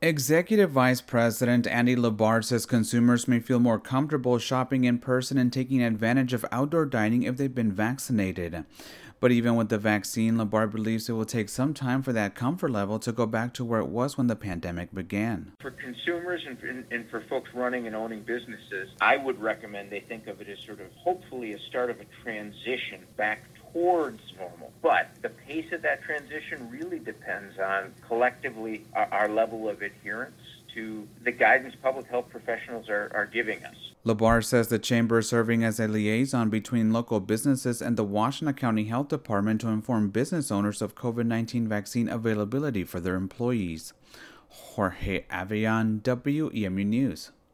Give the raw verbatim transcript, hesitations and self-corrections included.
Executive Vice President Andy Labarre says consumers may feel more comfortable shopping in person and taking advantage of outdoor dining if they've been vaccinated. But even with the vaccine, Labarre believes it will take some time for that comfort level to go back to where it was when the pandemic began. For consumers and, and, and for folks running and owning businesses, I would recommend they think of it as sort of hopefully a start of a transition back towards normal. But the pace of that transition really depends on collectively our, our level of adherence to the guidance public health professionals are, are giving us. Labarre says the chamber is serving as a liaison between local businesses and the Washtenaw County Health Department to inform business owners of COVID nineteen vaccine availability for their employees. Jorge Avian, W E M U News.